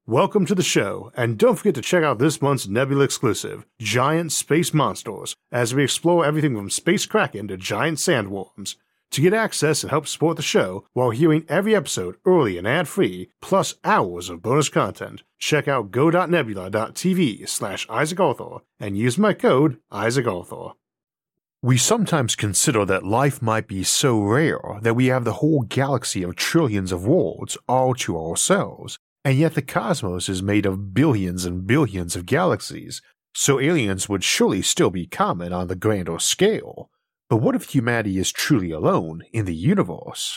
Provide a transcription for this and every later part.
Welcome to the show, and don't forget to check out this month's Nebula exclusive, Giant Space Monsters, as we explore everything from space kraken to giant sandworms. To get access and help support the show while hearing every episode early and ad-free, plus hours of bonus content, check out go.nebula.tv/IsaacArthur and use my code IsaacArthur. We sometimes consider that life might be so rare that we have the whole galaxy of trillions of worlds all to ourselves. And yet the cosmos is made of billions and billions of galaxies, so aliens would surely still be common on the grander scale. But what if humanity is truly alone in the universe?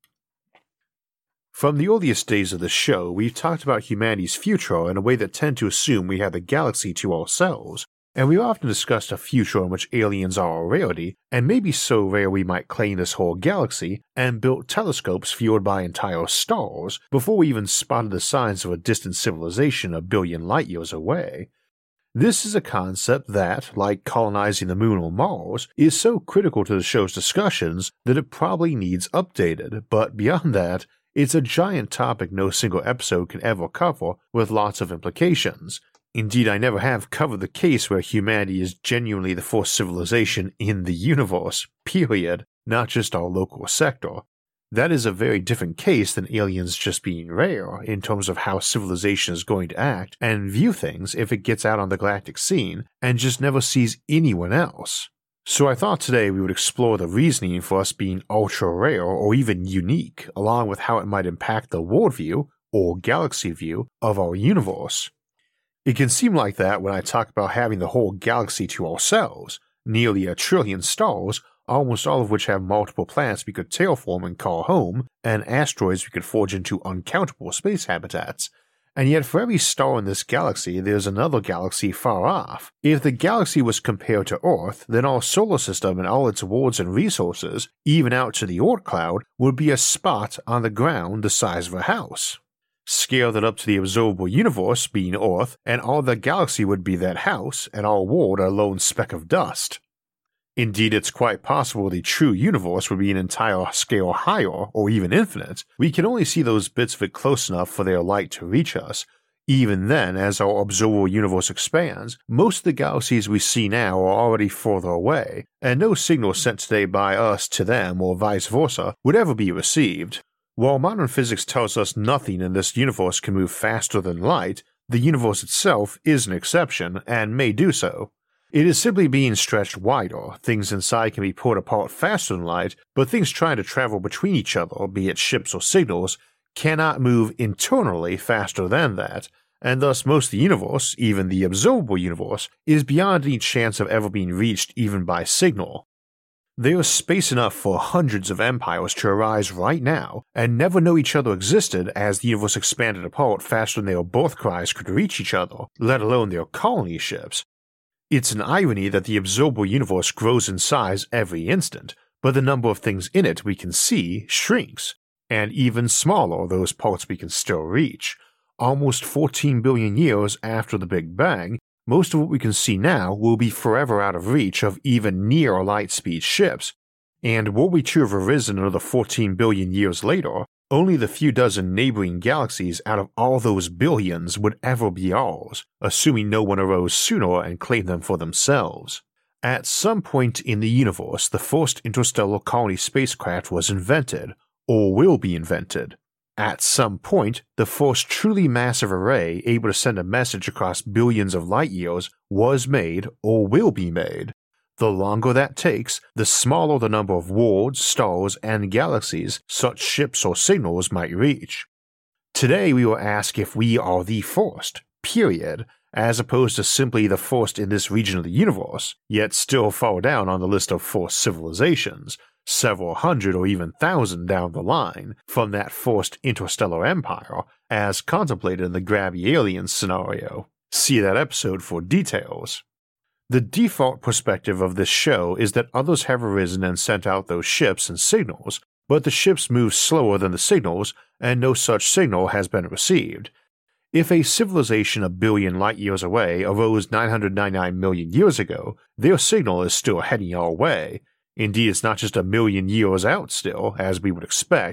From the earliest days of the show, we've talked about humanity's future in a way that tend to assume we have the galaxy to ourselves, and we've often discussed a future in which aliens are a rarity, and maybe so rare we might claim this whole galaxy, and built telescopes fueled by entire stars before we even spotted the signs of a distant civilization a billion light years away. This is a concept that, like colonizing the moon or Mars, is so critical to the show's discussions that it probably needs updated, but beyond that, it's a giant topic no single episode can ever cover with lots of implications. Indeed, I never have covered the case where humanity is genuinely the first civilization in the universe, period, not just our local sector. That is a very different case than aliens just being rare in terms of how civilization is going to act and view things if it gets out on the galactic scene and just never sees anyone else. So I thought today we would explore the reasoning for us being ultra rare or even unique, along with how it might impact the worldview, or galaxy view, of our universe. It can seem like that when I talk about having the whole galaxy to ourselves, nearly a trillion stars, almost all of which have multiple planets we could terraform and call home, and asteroids we could forge into uncountable space habitats. And yet for every star in this galaxy there's another galaxy far off. If the galaxy was compared to Earth, then our solar system and all its worlds and resources, even out to the Oort cloud, would be a spot on the ground the size of a house. Scale that up to the observable universe, being Earth, and all the galaxy would be that house, and our world a lone speck of dust. Indeed, it's quite possible the true universe would be an entire scale higher, or even infinite. We can only see those bits of it close enough for their light to reach us. Even then, as our observable universe expands, most of the galaxies we see now are already further away, and no signal sent today by us to them or vice versa would ever be received. While modern physics tells us nothing in this universe can move faster than light, the universe itself is an exception and may do so. It is simply being stretched wider. Things inside can be pulled apart faster than light, but things trying to travel between each other, be it ships or signals, cannot move internally faster than that, and thus most of the universe, even the observable universe, is beyond any chance of ever being reached even by signal. There is space enough for hundreds of empires to arise right now and never know each other existed as the universe expanded apart faster than their birth cries could reach each other, let alone their colony ships. It's an irony that the observable universe grows in size every instant, but the number of things in it we can see shrinks, and even smaller those parts we can still reach. Almost 14 billion years after the Big Bang, most of what we can see now will be forever out of reach of even near light-speed ships, and were we to have arisen another 14 billion years later, only the few dozen neighboring galaxies out of all those billions would ever be ours, assuming no one arose sooner and claimed them for themselves. At some point in the universe, the first interstellar colony spacecraft was invented, or will be invented. At some point, the first truly massive array able to send a message across billions of light years was made or will be made. The longer that takes, the smaller the number of worlds, stars, and galaxies such ships or signals might reach. Today we will ask if we are the first, period, as opposed to simply the first in this region of the universe, yet still far down on the list of first civilizations, several hundred or even thousand down the line from that first interstellar empire, as contemplated in the Grabby Aliens scenario. See that episode for details. The default perspective of this show is that others have arisen and sent out those ships and signals, but the ships move slower than the signals, and no such signal has been received. If a civilization a billion light years away arose 999 million years ago, their signal is still heading our way. Indeed, it's not just a million years out still, as we would expect,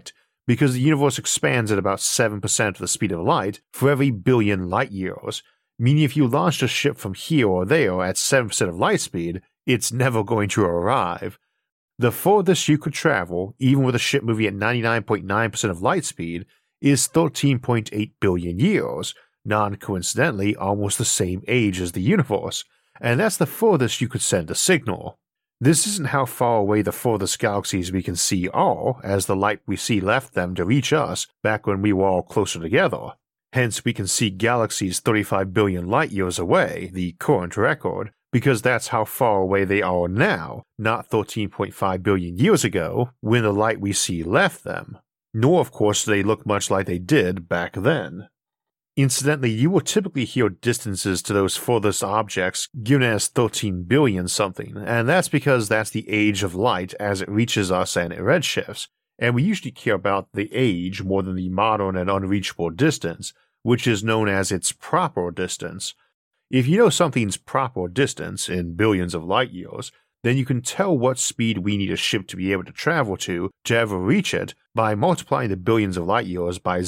because the universe expands at about 7% of the speed of light for every billion light years, meaning if you launched a ship from here or there at 7% of light speed, it's never going to arrive. The furthest you could travel, even with a ship moving at 99.9% of light speed, is 13.8 billion years, non-coincidentally almost the same age as the universe, and that's the furthest you could send a signal. This isn't how far away the furthest galaxies we can see are, as the light we see left them to reach us back when we were all closer together. Hence we can see galaxies 35 billion light years away, the current record, because that's how far away they are now, not 13.5 billion years ago, when the light we see left them. Nor of course do they look much like they did back then. Incidentally, you will typically hear distances to those furthest objects given as 13 billion something, and that's because that's the age of light as it reaches us and it redshifts, and we usually care about the age more than the modern and unreachable distance, which is known as its proper distance. If you know something's proper distance in billions of light years, then you can tell what speed we need a ship to be able to travel to ever reach it by multiplying the billions of light years by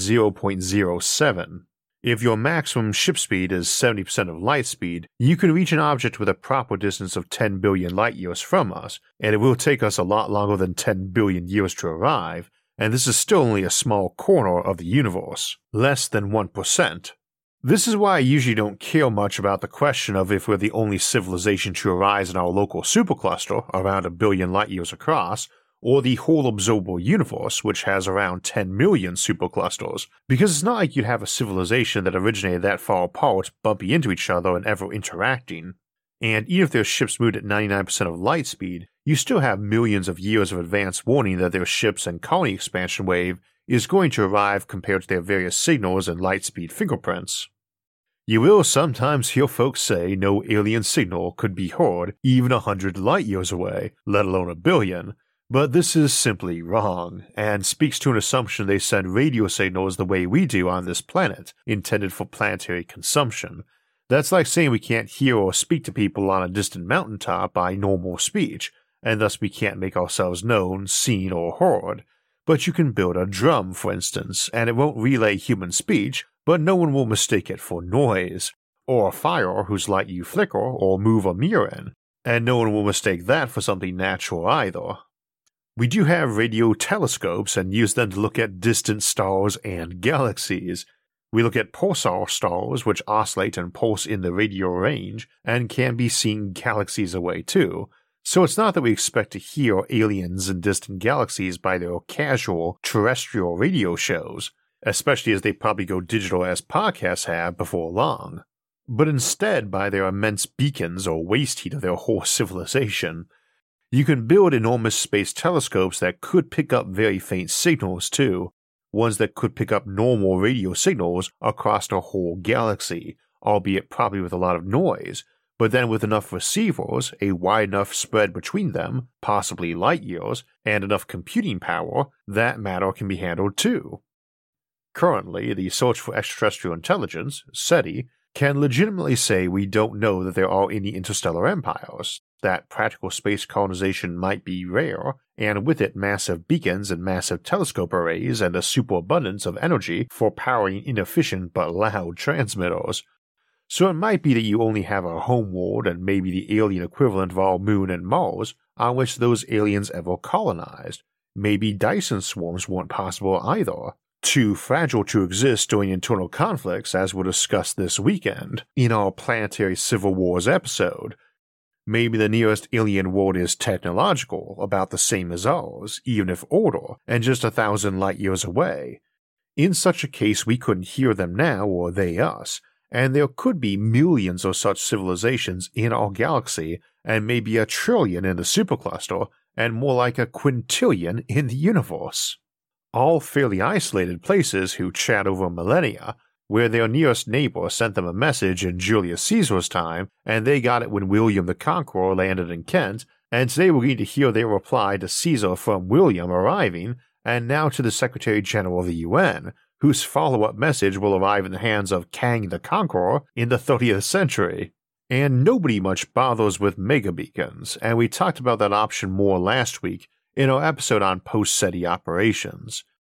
0.07. If your maximum ship speed is 70% of light speed, you can reach an object with a proper distance of 10 billion light years from us, and it will take us a lot longer than 10 billion years to arrive, and this is still only a small corner of the universe, less than 1%. This is why I usually don't care much about the question of if we're the only civilization to arise in our local supercluster, around a billion light years across, or the whole observable universe, which has around 10 million superclusters, because it's not like you'd have a civilization that originated that far apart bumping into each other and ever interacting. And even if their ships moved at 99% of light speed, you still have millions of years of advance warning that their ships and colony expansion wave is going to arrive compared to their various signals and light speed fingerprints. You will sometimes hear folks say no alien signal could be heard even 100 light years away, let alone a billion, but this is simply wrong, and speaks to an assumption they send radio signals the way we do on this planet, intended for planetary consumption. That's like saying we can't hear or speak to people on a distant mountaintop by normal speech, and thus we can't make ourselves known, seen, or heard. But you can build a drum, for instance, and it won't relay human speech, but no one will mistake it for noise, or a fire whose light you flicker or move a mirror in, and no one will mistake that for something natural either. We do have radio telescopes and use them to look at distant stars and galaxies. We look at pulsar stars, which oscillate and pulse in the radio range, and can be seen galaxies away too. So it's not that we expect to hear aliens in distant galaxies by their casual terrestrial radio shows, especially as they probably go digital as podcasts have before long, but instead by their immense beacons or waste heat of their whole civilization. You can build enormous space telescopes that could pick up very faint signals too, ones that could pick up normal radio signals across a whole galaxy, albeit probably with a lot of noise, but then with enough receivers, a wide enough spread between them, possibly light years, and enough computing power, that matter can be handled too. Currently, the Search for Extraterrestrial Intelligence, SETI, can legitimately say we don't know that there are any interstellar empires, that practical space colonization might be rare, and with it massive beacons and massive telescope arrays and a superabundance of energy for powering inefficient but loud transmitters. So it might be that you only have a homeworld and maybe the alien equivalent of our moon and Mars on which those aliens ever colonized. Maybe Dyson swarms weren't possible either. Too fragile to exist during internal conflicts, as we'll discuss this weekend in our Planetary Civil Wars episode. Maybe the nearest alien world is technological, about the same as ours, even if older, and just 1,000 light years away. In such a case, we couldn't hear them now or they us, and there could be millions of such civilizations in our galaxy, and maybe 1 trillion in the supercluster, and more like 1 quintillion in the universe. All fairly isolated places who chat over millennia, where their nearest neighbor sent them a message in Julius Caesar's time, and they got it when William the Conqueror landed in Kent, and today we're going to hear their reply to Caesar from William arriving, and now to the Secretary General of the UN, whose follow-up message will arrive in the hands of Kang the Conqueror in the 30th century. And nobody much bothers with megabeacons, and we talked about that option more last week in our episode on post-SETI operations.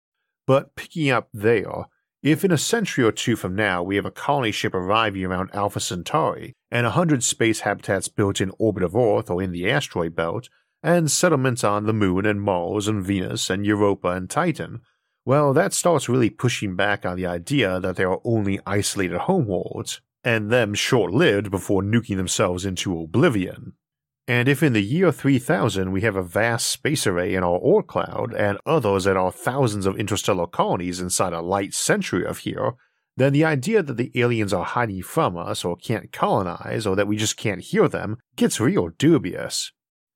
But picking up there, if in a century or two from now we have a colony ship arriving around Alpha Centauri, and 100 space habitats built in orbit of Earth or in the asteroid belt, and settlements on the Moon and Mars and Venus and Europa and Titan, well, that starts really pushing back on the idea that they are only isolated homeworlds, and them short-lived before nuking themselves into oblivion. And if in the year 3000 we have a vast space array in our Oort cloud and others that are thousands of interstellar colonies inside a light century of here, then the idea that the aliens are hiding from us or can't colonize or that we just can't hear them gets real dubious.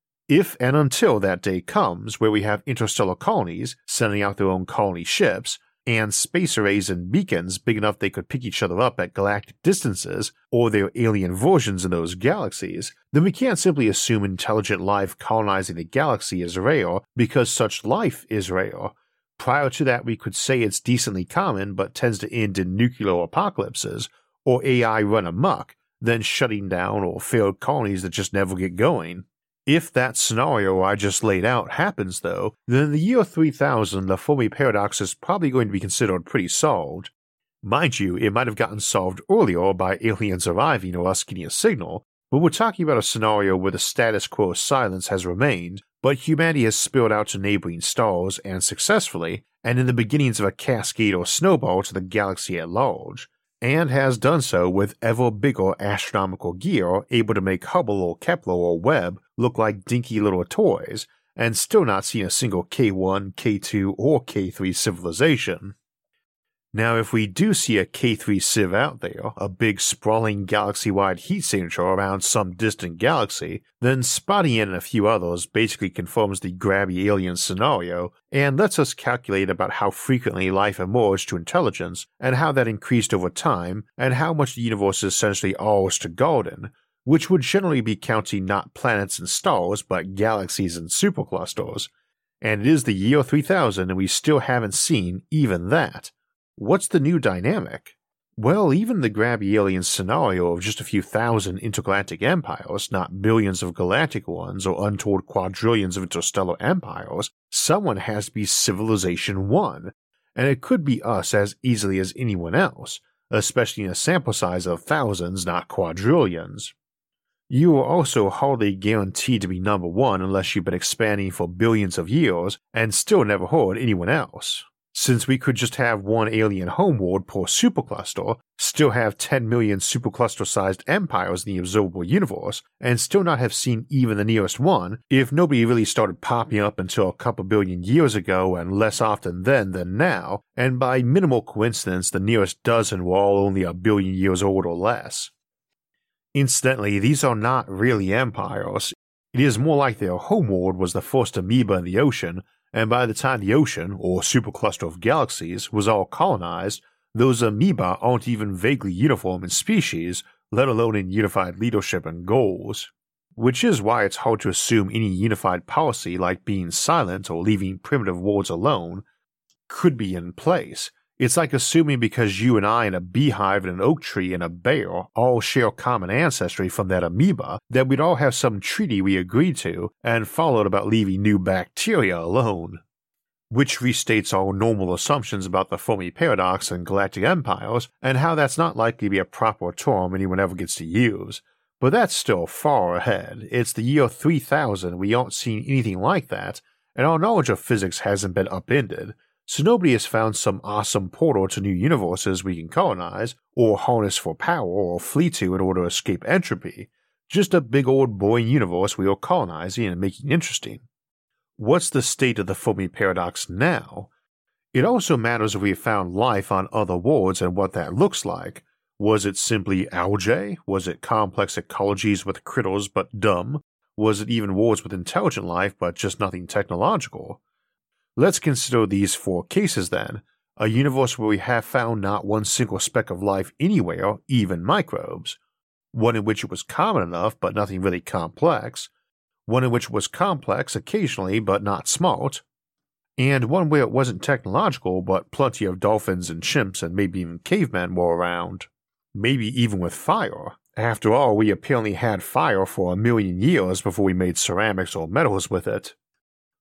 If and until that day comes where we have interstellar colonies sending out their own colony ships, and space arrays and beacons big enough they could pick each other up at galactic distances, or their alien versions in those galaxies, then we can't simply assume intelligent life colonizing the galaxy is rare because such life is rare. Prior to that we could say it's decently common but tends to end in nuclear apocalypses, or AI run amok, then shutting down or failed colonies that just never get going. If that scenario I just laid out happens though, then in the year 3000 the Fermi paradox is probably going to be considered pretty solved. Mind you, it might have gotten solved earlier by aliens arriving or us getting a signal, but we're talking about a scenario where the status quo silence has remained, but humanity has spilled out to neighboring stars and successfully, and in the beginnings of a cascade or snowball to the galaxy at large, and has done so with ever bigger astronomical gear able to make Hubble or Kepler or Webb look like dinky little toys, and still not seen a single K1, K2, or K3 civilization. Now if we do see a K3 civ out there, a big sprawling galaxy-wide heat signature around some distant galaxy, then spotting it and a few others basically confirms the grabby alien scenario and lets us calculate about how frequently life emerged to intelligence and how that increased over time and how much the universe is essentially ours to garden, which would generally be counting not planets and stars but galaxies and superclusters. And it is the year 3000 and we still haven't seen even that. What's the new dynamic? Well, even the grabby alien scenario of just a few thousand intergalactic empires, not billions of galactic ones or untold quadrillions of interstellar empires, someone has to be Civilization 1, and it could be us as easily as anyone else, especially in a sample size of thousands, not quadrillions. You are also hardly guaranteed to be number one unless you've been expanding for billions of years and still never heard anyone else. Since we could just have one alien homeworld per supercluster, still have 10 million supercluster-sized empires in the observable universe, and still not have seen even the nearest one, if nobody really started popping up until a couple billion years ago and less often then than now, and by minimal coincidence the nearest dozen were all only a billion years old or less. Incidentally, these are not really empires. It is more like their homeworld was the first amoeba in the ocean, and by the time the ocean, or supercluster of galaxies, was all colonized, those amoeba aren't even vaguely uniform in species, let alone in unified leadership and goals. Which is why it's hard to assume any unified policy like being silent or leaving primitive worlds alone could be in place. It's like assuming because you and I and a beehive and an oak tree and a bear all share common ancestry from that amoeba that we'd all have some treaty we agreed to and followed about leaving new bacteria alone. Which restates our normal assumptions about the Fermi paradox and galactic empires and how that's not likely to be a proper term anyone ever gets to use. But that's still far ahead. It's the year 3000 we aren't seeing anything like that, and our knowledge of physics hasn't been upended. So nobody has found some awesome portal to new universes we can colonize, or harness for power, or flee to in order to escape entropy. Just a big old boring universe we are colonizing and making interesting. What's the state of the Fermi paradox now? It also matters if we have found life on other worlds and what that looks like. Was it simply algae? Was it complex ecologies with critters but dumb? Was it even worlds with intelligent life but just nothing technological? Let's consider these four cases then. A universe where we have found not one single speck of life anywhere, even microbes. One in which it was common enough but nothing really complex. One in which it was complex occasionally but not smart. And one where it wasn't technological but plenty of dolphins and chimps and maybe even cavemen were around. Maybe even with fire. After all, we apparently had fire for 1,000,000 years before we made ceramics or metals with it.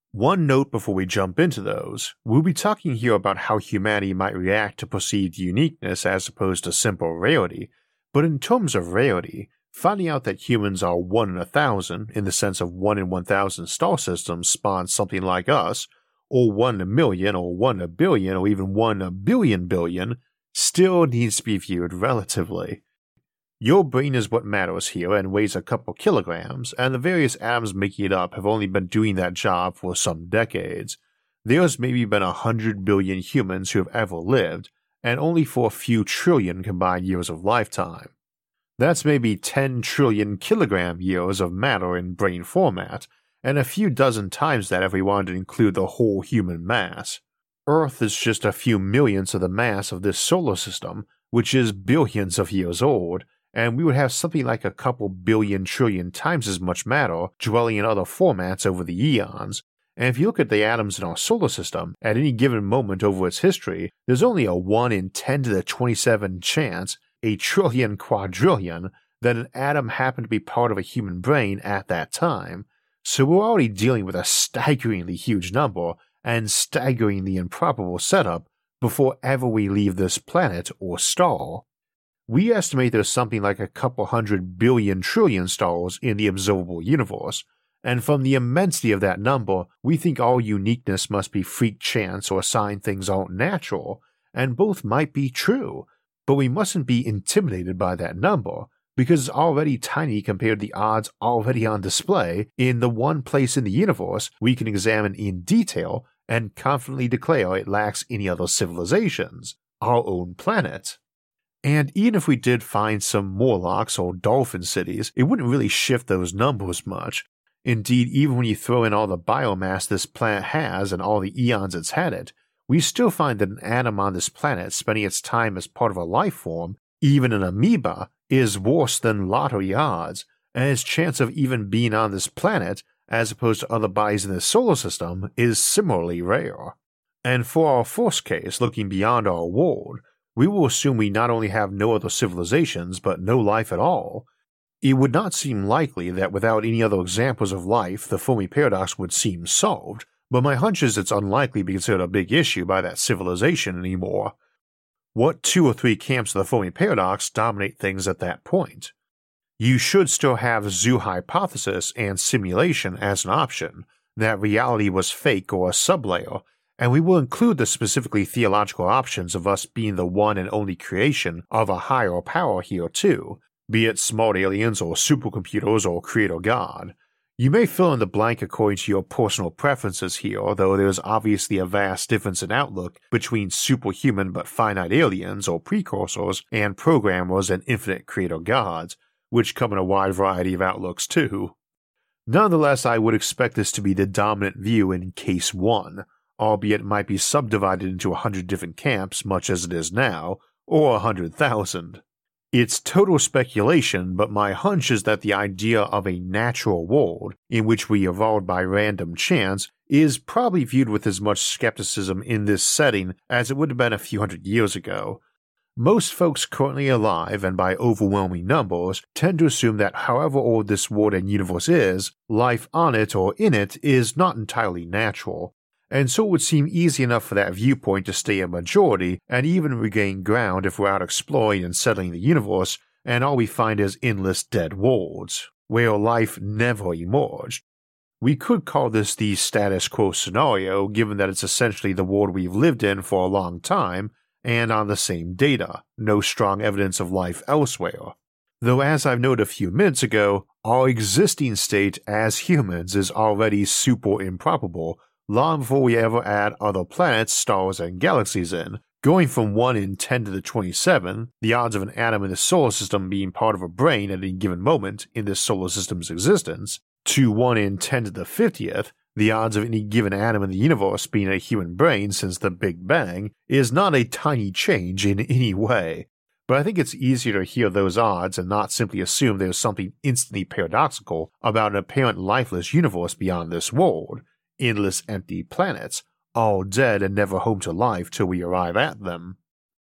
One note before we jump into those, we'll be talking here about how humanity might react to perceived uniqueness as opposed to simple rarity, but in terms of rarity, finding out that humans are 1 in 1,000 in the sense of 1 in 1,000 star systems spawn something like us, or 1 in a million, or 1 in a billion, or even 1 in a billion billion, still needs to be viewed relatively. Your brain is what matters here and weighs a couple kilograms, and the various atoms making it up have only been doing that job for some decades. There's maybe been 100 billion humans who have ever lived, and only for a few trillion combined years of lifetime. That's maybe 10 trillion kilogram years of matter in brain format, and a few dozen times that if we wanted to include the whole human mass. Earth is just a few millionths of the mass of this solar system, which is billions of years old, and we would have something like a couple billion trillion times as much matter dwelling in other formats over the eons. And if you look at the atoms in our solar system, at any given moment over its history, there's only a 1 in 10 to the 27 chance, a trillion quadrillion, that an atom happened to be part of a human brain at that time. So we're already dealing with a staggeringly huge number and staggeringly improbable setup before ever we leave this planet or star. We estimate there's something like a couple 100 billion trillion stars in the observable universe, and from the immensity of that number, we think all uniqueness must be freak chance or a sign things aren't natural, and both might be true, but we mustn't be intimidated by that number, because it's already tiny compared to the odds already on display in the one place in the universe we can examine in detail and confidently declare it lacks any other civilizations, our own planet. And even if we did find some Morlocks or dolphin cities, it wouldn't really shift those numbers much. Indeed, even when you throw in all the biomass this planet has and all the eons it's had it, we still find that an atom on this planet spending its time as part of a life form, even an amoeba, is worse than lottery odds, and its chance of even being on this planet, as opposed to other bodies in the solar system, is similarly rare. And for our first case, looking beyond our world, we will assume we not only have no other civilizations, but no life at all. It would not seem likely that without any other examples of life, the Fermi paradox would seem solved, but my hunch is it's unlikely to be considered a big issue by that civilization anymore. What 2 or 3 camps of the Fermi paradox dominate things at that point? You should still have zoo hypothesis and simulation as an option, that reality was fake or a sublayer, and we will include the specifically theological options of us being the one and only creation of a higher power here too, be it smart aliens or supercomputers or creator God. You may fill in the blank according to your personal preferences here, though there is obviously a vast difference in outlook between superhuman but finite aliens or precursors and programmers and infinite creator gods, which come in a wide variety of outlooks too. Nonetheless, I would expect this to be the dominant view in case 1, albeit it might be subdivided into 100 different camps much as it is now, or 100,000. It's total speculation, but my hunch is that the idea of a natural world, in which we evolved by random chance, is probably viewed with as much skepticism in this setting as it would have been a few hundred years ago. Most folks currently alive, and by overwhelming numbers, tend to assume that however old this world and universe is, life on it or in it is not entirely natural, and so it would seem easy enough for that viewpoint to stay a majority and even regain ground if we're out exploring and settling the universe and all we find is endless dead worlds, where life never emerged. We could call this the status quo scenario, given that it's essentially the world we've lived in for a long time, and on the same data, no strong evidence of life elsewhere. Though as I've noted a few minutes ago, our existing state as humans is already super improbable, long before we ever add other planets, stars, and galaxies in, going from 1 in 10 to the 27, the odds of an atom in the solar system being part of a brain at any given moment in this solar system's existence, to 1 in 10 to the 50th, the odds of any given atom in the universe being a human brain since the Big Bang, is not a tiny change in any way. But I think it's easier to hear those odds and not simply assume there's something instantly paradoxical about an apparent lifeless universe beyond this world. Endless empty planets, all dead and never home to life till we arrive at them.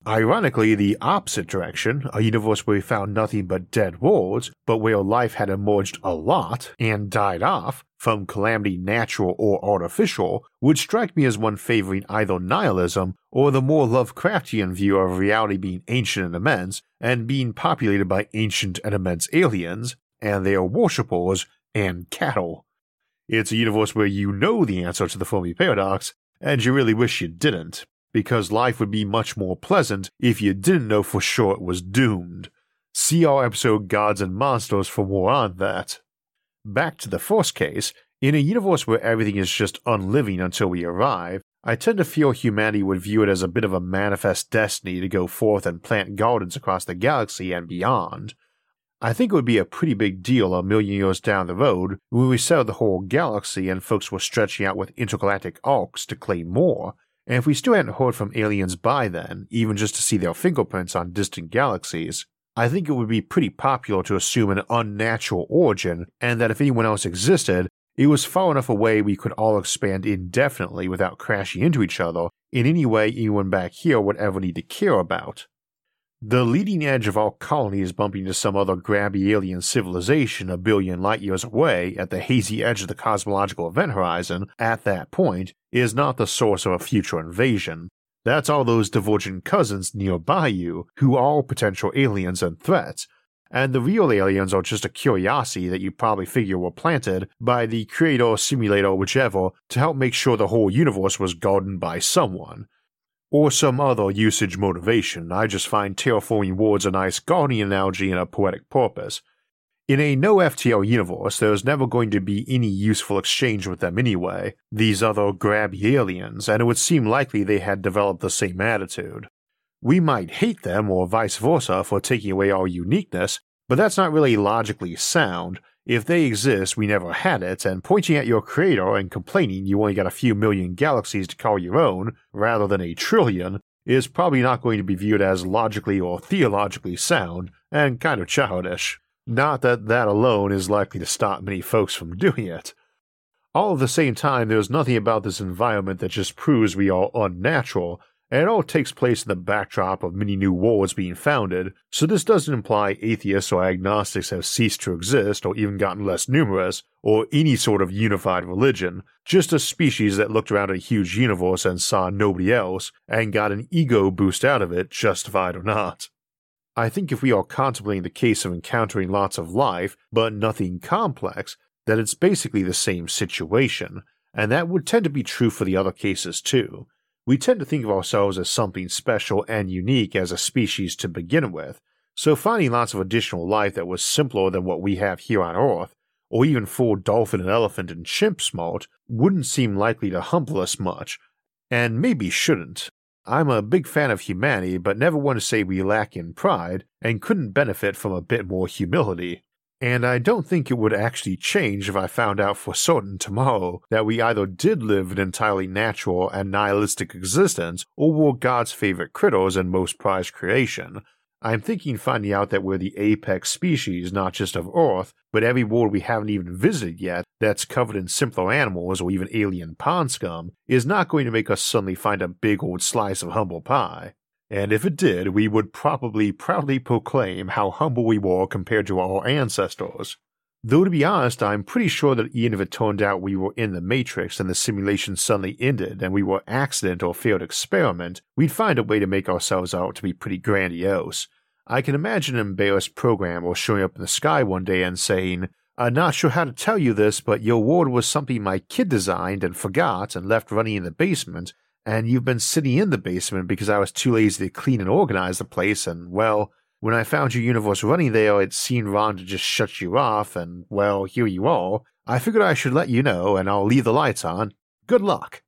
Ironically, the opposite direction, a universe where we found nothing but dead worlds, but where life had emerged a lot and died off, from calamity natural or artificial, would strike me as one favoring either nihilism or the more Lovecraftian view of reality being ancient and immense, and being populated by ancient and immense aliens, and their worshippers, and cattle. It's a universe where you know the answer to the Fermi paradox, and you really wish you didn't, because life would be much more pleasant if you didn't know for sure it was doomed. See our episode Gods and Monsters for more on that. Back to the first case, in a universe where everything is just unliving until we arrive, I tend to feel humanity would view it as a bit of a manifest destiny to go forth and plant gardens across the galaxy and beyond. I think it would be a pretty big deal a million years down the road when we settled the whole galaxy and folks were stretching out with intergalactic arcs to claim more, and if we still hadn't heard from aliens by then, even just to see their fingerprints on distant galaxies, I think it would be pretty popular to assume an unnatural origin, and that if anyone else existed, it was far enough away we could all expand indefinitely without crashing into each other in any way anyone back here would ever need to care about. The leading edge of our colony is bumping into some other grabby alien civilization a billion light years away at the hazy edge of the cosmological event horizon at that point is not the source of a future invasion. That's all those divergent cousins nearby you who are potential aliens and threats, and the real aliens are just a curiosity that you probably figure were planted by the creator, simulator, whichever, to help make sure the whole universe was gardened by someone. Or some other usage motivation. I just find terraforming words a nice gardening analogy and a poetic purpose. In a no-FTL universe, there's never going to be any useful exchange with them anyway, these other grabby aliens, and it would seem likely they had developed the same attitude. We might hate them or vice versa for taking away our uniqueness, but that's not really logically sound. If they exist, we never had it, and pointing at your creator and complaining you only got a few million galaxies to call your own, rather than a trillion, is probably not going to be viewed as logically or theologically sound, and kind of childish. Not that that alone is likely to stop many folks from doing it. All at the same time, there's nothing about this environment that just proves we are unnatural, and it all takes place in the backdrop of many new worlds being founded, so this doesn't imply atheists or agnostics have ceased to exist or even gotten less numerous, or any sort of unified religion, just a species that looked around at a huge universe and saw nobody else, and got an ego boost out of it, justified or not. I think if we are contemplating the case of encountering lots of life, but nothing complex, that it's basically the same situation, and that would tend to be true for the other cases too. We tend to think of ourselves as something special and unique as a species to begin with, so finding lots of additional life that was simpler than what we have here on Earth, or even full dolphin and elephant and chimp smart, wouldn't seem likely to humble us much, and maybe shouldn't. I'm a big fan of humanity, but never want to say we lack in pride, and couldn't benefit from a bit more humility. And I don't think it would actually change if I found out for certain tomorrow that we either did live an entirely natural and nihilistic existence or were God's favorite critters and most prized creation. I'm thinking finding out that we're the apex species not just of Earth, but every world we haven't even visited yet that's covered in simpler animals or even alien pond scum is not going to make us suddenly find a big old slice of humble pie. And if it did, we would probably proudly proclaim how humble we were compared to our ancestors. Though to be honest, I'm pretty sure that even if it turned out we were in the Matrix and the simulation suddenly ended and we were accident or failed experiment, we'd find a way to make ourselves out to be pretty grandiose. I can imagine an embarrassed programmer showing up in the sky one day and saying, "I'm not sure how to tell you this, but your world was something my kid designed and forgot and left running in the basement, and you've been sitting in the basement because I was too lazy to clean and organize the place, and, well, when I found your universe running there, it seemed wrong to just shut you off, and, well, here you are. I figured I should let you know, and I'll leave the lights on. Good luck."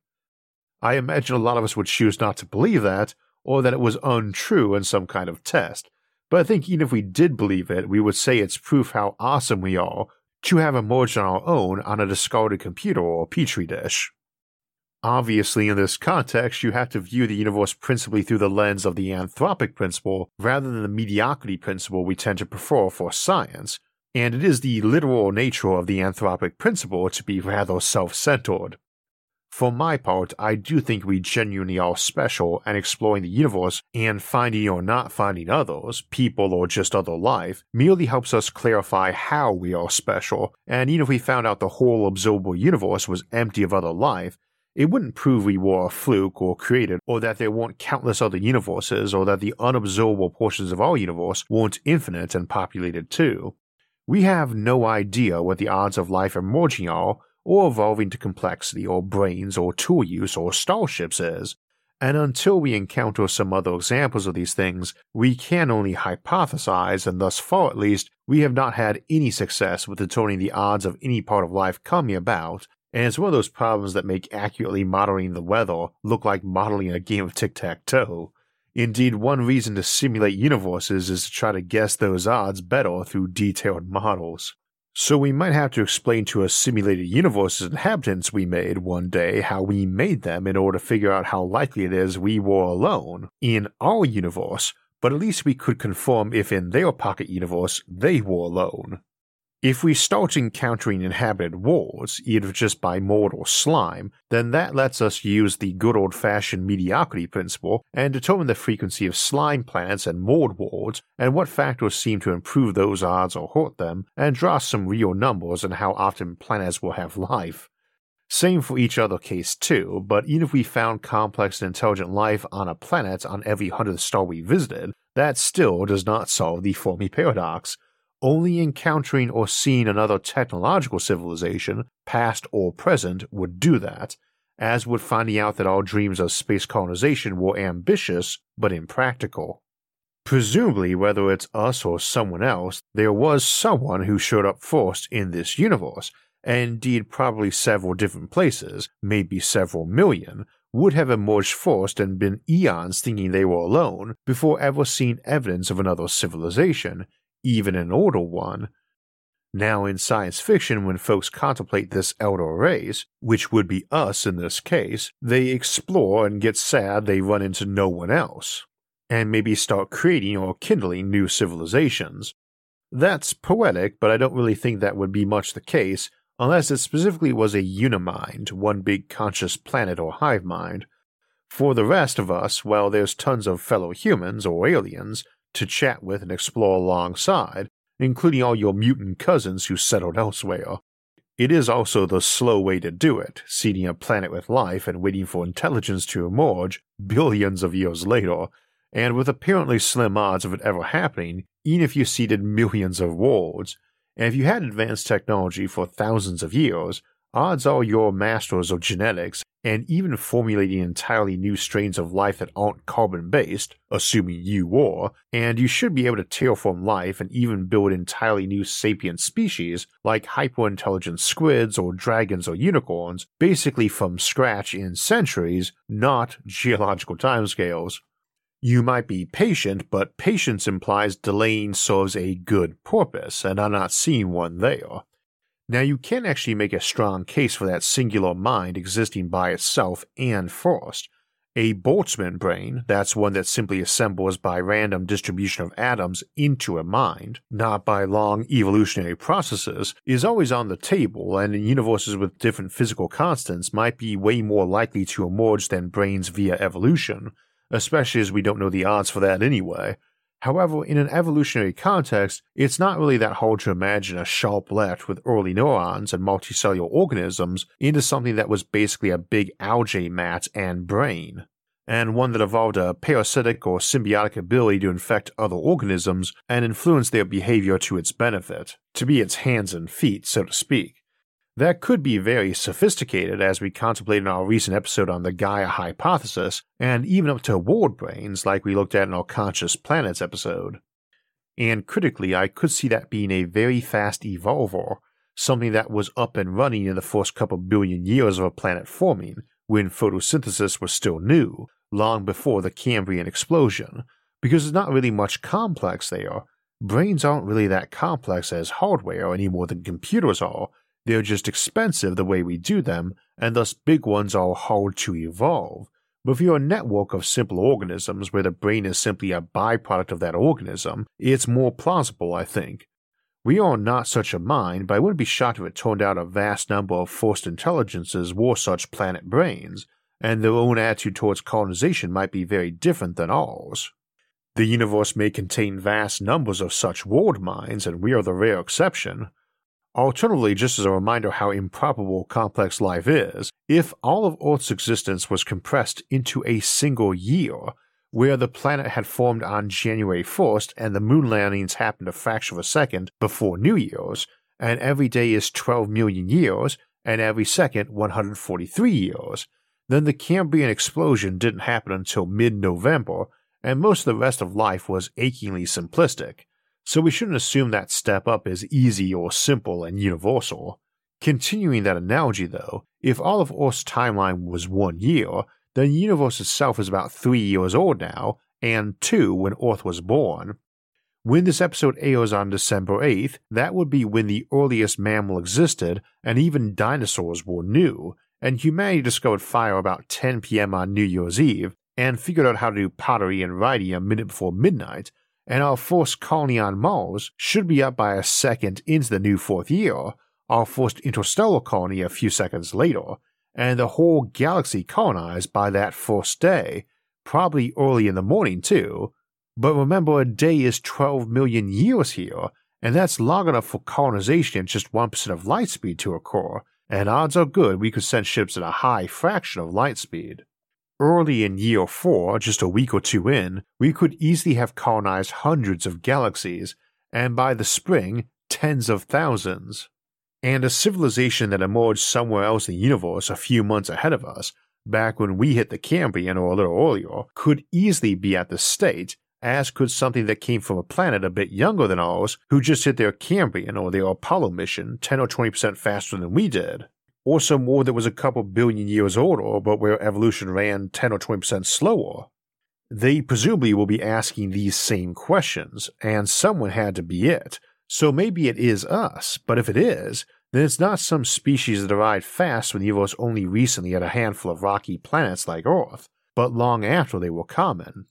I imagine a lot of us would choose not to believe that, or that it was untrue in some kind of test, but I think even if we did believe it, we would say it's proof how awesome we are to have emerged on our own on a discarded computer or petri dish. Obviously, in this context, you have to view the universe principally through the lens of the anthropic principle rather than the mediocrity principle we tend to prefer for science, and it is the literal nature of the anthropic principle to be rather self-centered. For my part, I do think we genuinely are special, and exploring the universe and finding or not finding others, people or just other life, merely helps us clarify how we are special, and even if we found out the whole observable universe was empty of other life, it wouldn't prove we were a fluke or created, or that there weren't countless other universes, or that the unobservable portions of our universe weren't infinite and populated too. We have no idea what the odds of life emerging are, or evolving to complexity, or brains, or tool use, or starships is, and until we encounter some other examples of these things, we can only hypothesize, and thus far at least, we have not had any success with determining the odds of any part of life coming about, and it's one of those problems that make accurately modeling the weather look like modeling a game of tic-tac-toe. Indeed, one reason to simulate universes is to try to guess those odds better through detailed models. So we might have to explain to a simulated universe's inhabitants we made one day how we made them in order to figure out how likely it is we were alone in our universe, but at least we could confirm if in their pocket universe they were alone. If we start encountering inhabited worlds, either just by mold or slime, then that lets us use the good old-fashioned mediocrity principle and determine the frequency of slime planets and mold worlds and what factors seem to improve those odds or hurt them, and draw some real numbers on how often planets will have life. Same for each other case too, but even if we found complex and intelligent life on a planet on every 100th star we visited, that still does not solve the Fermi paradox. Only encountering or seeing another technological civilization, past or present, would do that, as would finding out that our dreams of space colonization were ambitious but impractical. Presumably, whether it's us or someone else, there was someone who showed up first in this universe, and indeed probably several different places, maybe several million, would have emerged first and been eons thinking they were alone before ever seeing evidence of another civilization, even an older one. Now in science fiction, when folks contemplate this elder race, which would be us in this case, they explore and get sad they run into no one else, and maybe start creating or kindling new civilizations. That's poetic, but I don't really think that would be much the case, unless it specifically was a unimind, one big conscious planet or hive mind. For the rest of us, well, there's tons of fellow humans or aliens to chat with and explore alongside, including all your mutant cousins who settled elsewhere. It is also the slow way to do it, seeding a planet with life and waiting for intelligence to emerge billions of years later, and with apparently slim odds of it ever happening, even if you seeded millions of worlds. And if you had advanced technology for thousands of years, odds are you're masters of genetics, and even formulating entirely new strains of life that aren't carbon-based, assuming you were, and you should be able to terraform life and even build entirely new sapient species like hyper-intelligent squids or dragons or unicorns, basically from scratch in centuries, not geological timescales. You might be patient, but patience implies delaying serves a good purpose, and I'm not seeing one there. Now you can actually make a strong case for that singular mind existing by itself and first. A Boltzmann brain, that's one that simply assembles by random distribution of atoms into a mind, not by long evolutionary processes, is always on the table, and in universes with different physical constants might be way more likely to emerge than brains via evolution, especially as we don't know the odds for that anyway. However, in an evolutionary context, it's not really that hard to imagine a sharp left with early neurons and multicellular organisms into something that was basically a big algae mat and brain, and one that evolved a parasitic or symbiotic ability to infect other organisms and influence their behavior to its benefit, to be its hands and feet, so to speak. That could be very sophisticated, as we contemplated in our recent episode on the Gaia hypothesis, and even up to world brains like we looked at in our Conscious Planets episode. And critically, I could see that being a very fast evolver, something that was up and running in the first couple billion years of a planet forming, when photosynthesis was still new, long before the Cambrian explosion, because there's not really much complex there. Brains aren't really that complex as hardware any more than computers are. They're just expensive the way we do them, and thus big ones are hard to evolve. But if you're a network of simple organisms where the brain is simply a byproduct of that organism, it's more plausible, I think. We are not such a mind, but I wouldn't be shocked if it turned out a vast number of forced intelligences were such planet brains, and their own attitude towards colonization might be very different than ours. The universe may contain vast numbers of such world minds, and we are the rare exception. Alternatively, just as a reminder how improbable complex life is, if all of Earth's existence was compressed into a single year, where the planet had formed on January 1st and the moon landings happened a fraction of a second before New Year's, and every day is 12 million years, and every second 143 years, then the Cambrian explosion didn't happen until mid-November, and most of the rest of life was achingly simplistic, so we shouldn't assume that step up is easy or simple and universal. Continuing that analogy though, if all of Earth's timeline was 1 year, then the universe itself is about 3 years old now, and 2 when Earth was born. When this episode airs on December 8th, that would be when the earliest mammal existed and even dinosaurs were new, and humanity discovered fire about 10 p.m. on New Year's Eve, and figured out how to do pottery and writing a minute before midnight, and our first colony on Mars should be up by a second into the new 4th year, our first interstellar colony a few seconds later, and the whole galaxy colonized by that first day, probably early in the morning too. But remember, a day is 12 million years here, and that's long enough for colonization at just 1% of light speed to occur, and odds are good we could send ships at a high fraction of light speed. Early in year 4, just a week or two in, we could easily have colonized hundreds of galaxies, and by the spring, tens of thousands. And a civilization that emerged somewhere else in the universe a few months ahead of us, back when we hit the Cambrian or a little earlier, could easily be at this state, as could something that came from a planet a bit younger than ours who just hit their Cambrian or their Apollo mission 10 or 20% faster than we did. Or some war that was a couple billion years older but where evolution ran 10 or 20% slower. They presumably will be asking these same questions, and someone had to be it, so maybe it is us, but if it is, then it's not some species that arrived fast when the universe only recently had a handful of rocky planets like Earth, but long after they were common.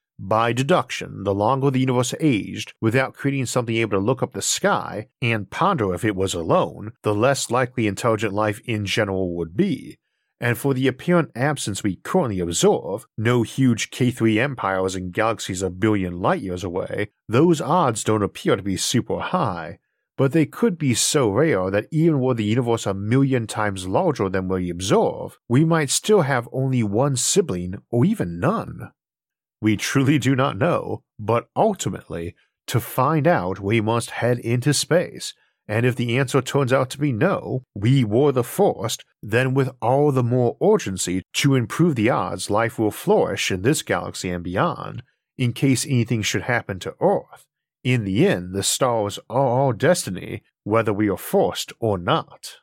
By deduction, the longer the universe aged, without creating something able to look up the sky and ponder if it was alone, the less likely intelligent life in general would be. And for the apparent absence we currently observe, no huge K3 empires and galaxies a billion light years away, those odds don't appear to be super high, but they could be so rare that even were the universe a million times larger than we observe, we might still have only one sibling or even none. We truly do not know, but ultimately, to find out we must head into space, and if the answer turns out to be no, we were the first, then with all the more urgency to improve the odds life will flourish in this galaxy and beyond, in case anything should happen to Earth. In the end, the stars are our destiny, whether we are forced or not.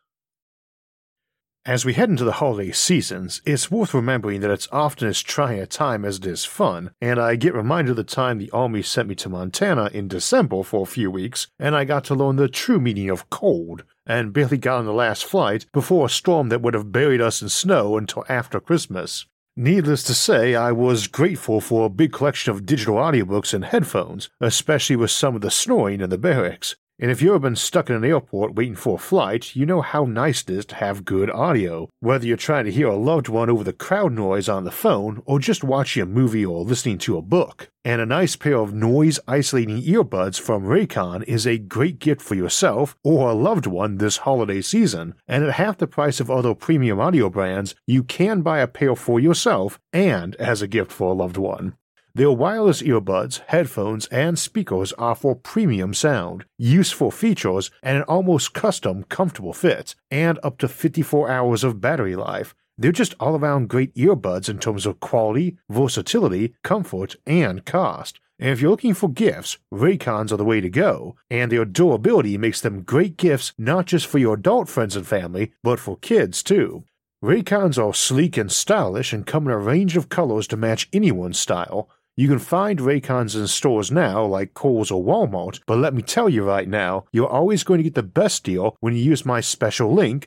As we head into the holiday seasons, it's worth remembering that it's often as trying a time as it is fun, and I get reminded of the time the Army sent me to Montana in December for a few weeks, and I got to learn the true meaning of cold, and barely got on the last flight before a storm that would have buried us in snow until after Christmas. Needless to say, I was grateful for a big collection of digital audiobooks and headphones, especially with some of the snoring in the barracks. And if you've ever been stuck in an airport waiting for a flight, you know how nice it is to have good audio, whether you're trying to hear a loved one over the crowd noise on the phone or just watching a movie or listening to a book. And a nice pair of noise-isolating earbuds from Raycon is a great gift for yourself or a loved one this holiday season, and at half the price of other premium audio brands, you can buy a pair for yourself and as a gift for a loved one. Their wireless earbuds, headphones, and speakers offer premium sound, useful features, and an almost custom, comfortable fit, and up to 54 hours of battery life. They're just all-around great earbuds in terms of quality, versatility, comfort, and cost. And if you're looking for gifts, Raycons are the way to go, and their durability makes them great gifts not just for your adult friends and family, but for kids too. Raycons are sleek and stylish and come in a range of colors to match anyone's style. You can find Raycons in stores now like Kohl's or Walmart, but let me tell you right now, you're always going to get the best deal when you use my special link,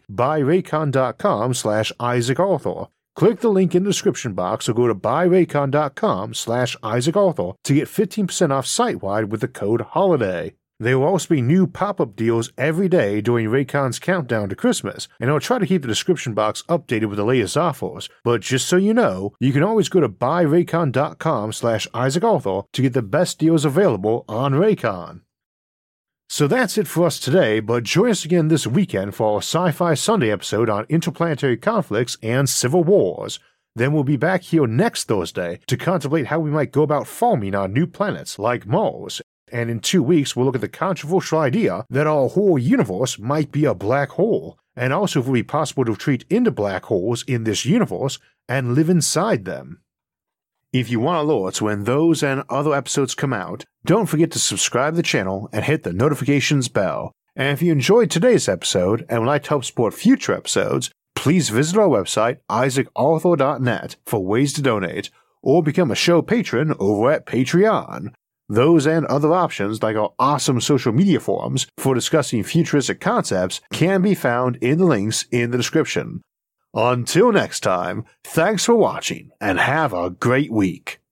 buyraycon.com/IsaacArthur. Click the link in the description box or go to buyraycon.com/IsaacArthur to get 15% off site-wide with the code HOLIDAY. There will also be new pop-up deals every day during Raycon's countdown to Christmas, and I'll try to keep the description box updated with the latest offers. But just so you know, you can always go to buyraycon.com/IsaacArthur to get the best deals available on Raycon. So that's it for us today, but join us again this weekend for our Sci-Fi Sunday episode on interplanetary conflicts and civil wars. Then we'll be back here next Thursday to contemplate how we might go about farming on new planets like Mars. And in 2 weeks, we'll look at the controversial idea that our whole universe might be a black hole, and also if it will be possible to retreat into black holes in this universe and live inside them. If you want alerts when those and other episodes come out, don't forget to subscribe to the channel and hit the notifications bell. And if you enjoyed today's episode and would like to help support future episodes, please visit our website, isaacarthur.net, for ways to donate, or become a show patron over at Patreon. Those and other options, like our awesome social media forums for discussing futuristic concepts, can be found in the links in the description. Until next time, thanks for watching and have a great week.